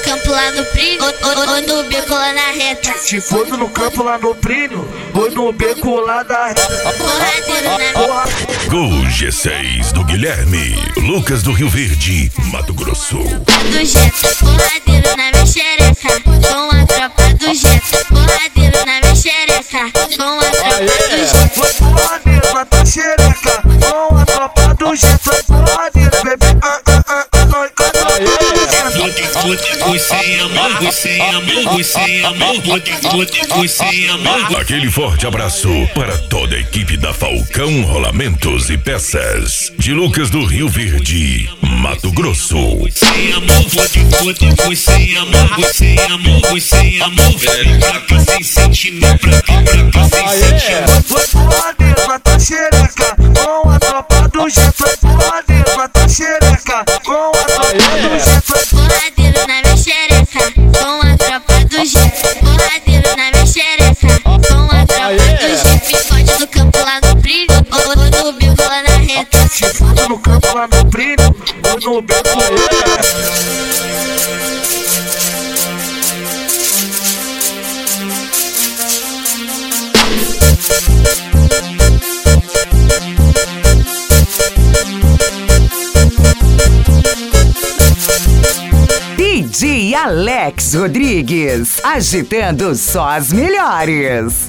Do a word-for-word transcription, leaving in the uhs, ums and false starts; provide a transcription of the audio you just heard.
campo lá no Primo, ou, ou, ou no beco lá na reta. Se for no campo lá no Primo, ou no beco lá da reta. Porradeiro na Gol G seis do Guilherme, Lucas do Rio Verde, Mato Grosso. do Jetta, porradeiro na minha xereca, com a tropa do Jetta. Porradeiro na minha xereca, com a tropa do Jetta. Porradeiro na tua xereca, com a tropa do Jetta. Porradeiro, bebê, ah, ah, ah, ah, nós canta. Você amor, você amor, você amor, você amor. Aquele forte abraço para toda a equipe da Falcão Rolamentos e Peças, de Lucas do Rio Verde, Mato Grosso. Você amor, você amor, você amor, você amor. Pra cá sem sentimento, pra cá, pra cá sem sentimento. Porradeiro na tua xereca, com a tropa do Jetta. Porradeiro na tua xereca, com a tropa do Jetta. Porradeiro na minha xereca, com a tropa do Jetta. Porradeiro na minha xereca, com a tropa do Jetta. Me fode no campo lá no Primo, ou, ou no beco lá na reta. Se for no campo lá no Primo, ou no beco lá na reta. D J Alex Rodrigues, agitando só as melhores.